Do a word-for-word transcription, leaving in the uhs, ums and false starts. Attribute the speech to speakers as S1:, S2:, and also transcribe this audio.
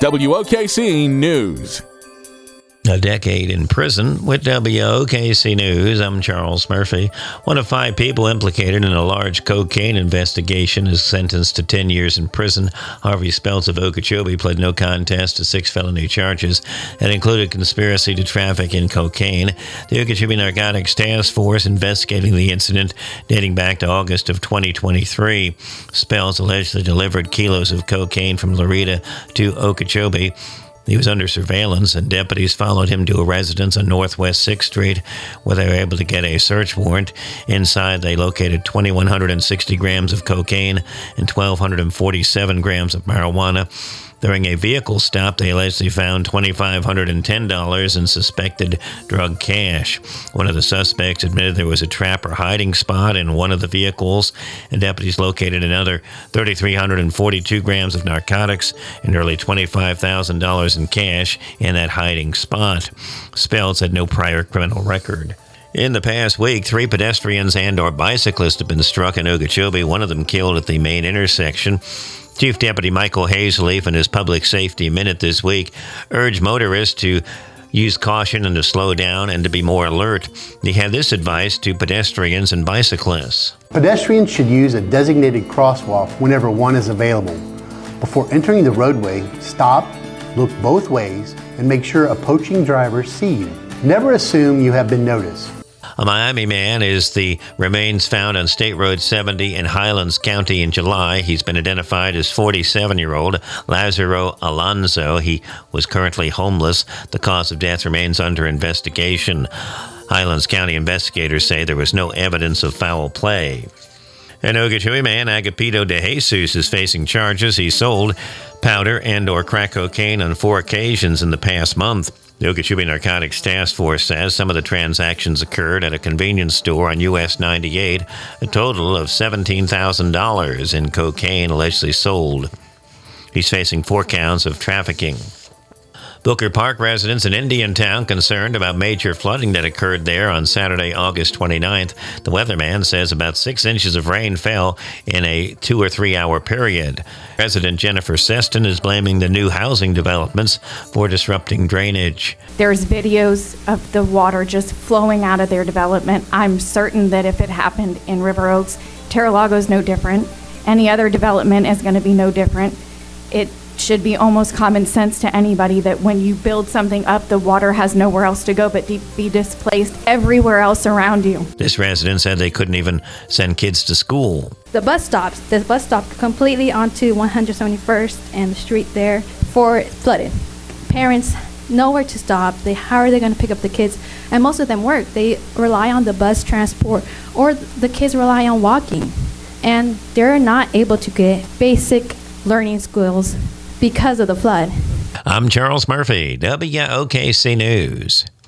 S1: W O K C News.
S2: A decade in prison with W O K C News. I'm Charles Murphy. One of five people implicated in a large cocaine investigation is sentenced to ten years in prison. Harvey Speltz of Okeechobee pled no contest to six felony charges that included conspiracy to traffic in cocaine. The Okeechobee Narcotics Task Force investigating the incident dating back to August of twenty twenty-three. Speltz allegedly delivered kilos of cocaine from Loretta to Okeechobee. He was under surveillance, and deputies followed him to a residence on Northwest sixth Street, where they were able to get a search warrant. Inside, they located two thousand one hundred sixty grams of cocaine and one thousand two hundred forty-seven grams of marijuana. During a vehicle stop, they allegedly found two thousand five hundred ten dollars in suspected drug cash. One of the suspects admitted there was a trap or hiding spot in one of the vehicles, and deputies located another three thousand three hundred forty-two grams of narcotics and nearly twenty-five thousand dollars in cash in that hiding spot. Speltz had no prior criminal record. In the past week, three pedestrians and or bicyclists have been struck in Okeechobee, one of them killed at the main intersection. Chief Deputy Michael Hazleaf in his Public Safety Minute this week urged motorists to use caution and to slow down and to be more alert. He had this advice to pedestrians and bicyclists.
S3: Pedestrians should use a designated crosswalk whenever one is available. Before entering the roadway, stop, look both ways, and make sure approaching drivers see you. Never assume you have been noticed.
S2: A Miami man is the remains found on State Road seventy in Highlands County in July. He's been identified as forty-seven-year-old Lazaro Alonso. He was currently homeless. The cause of death remains under investigation. Highlands County investigators say there was no evidence of foul play. An Okeechobee man, Agapito de Jesus, is facing charges. He sold powder and or crack cocaine on four occasions in the past month. The Okeechobee Narcotics Task Force says some of the transactions occurred at a convenience store on U S ninety-eight. A total of seventeen thousand dollars in cocaine allegedly sold. He's facing four counts of trafficking. Booker Park residents in Indiantown concerned about major flooding that occurred there on Saturday, August twenty-ninth. The weatherman says about six inches of rain fell in a two or three hour period. Resident Jennifer Seston is blaming the new housing developments for disrupting drainage.
S4: There's videos of the water just flowing out of their development. I'm certain that if it happened in River Oaks, Terralago is no different. Any other development is going to be no different. It should be almost common sense to anybody that when you build something up, the water has nowhere else to go but to be displaced everywhere else around you.
S2: This resident said they couldn't even send kids to school.
S5: The bus stops, the bus stop completely onto one hundred seventy-first and the street there for flooded. Parents nowhere to stop. They how are they going to pick up the kids? And most of them work. They rely on the bus transport, or the kids rely on walking, and they're not able to get basic learning skills because of the flood.
S2: I'm Charles Murphy, W O K C News.